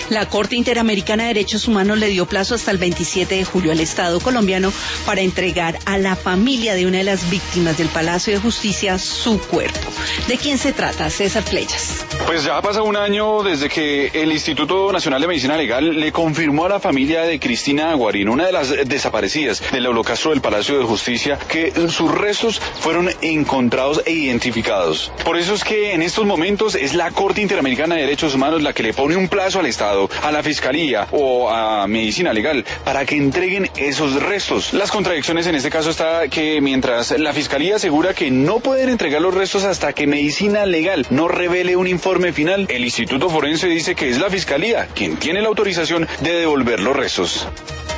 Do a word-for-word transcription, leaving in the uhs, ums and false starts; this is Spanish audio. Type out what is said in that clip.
La Corte Interamericana de Derechos Humanos le dio plazo hasta el veintisiete de julio al Estado colombiano para entregar a la familia de una de las víctimas del Palacio de Justicia su cuerpo. ¿De quién se trata, César Playas? Pues ya ha pasado un año desde que el Instituto Nacional de Medicina Legal le confirmó a la familia de Cristina Aguarín, una de las desaparecidas del holocausto del Palacio de Justicia, que sus restos fueron encontrados e identificados. Por eso es que en estos momentos es la Corte Interamericana de Derechos Humanos la que le pone un plazo al Estado, a la Fiscalía o a Medicina Legal para que entreguen esos restos. Las contradicciones en este caso está que mientras la Fiscalía asegura que no pueden entregar los restos hasta que Medicina Legal no revele un informe final, el Instituto Forense dice que es la Fiscalía quien tiene la autorización de devolver los restos.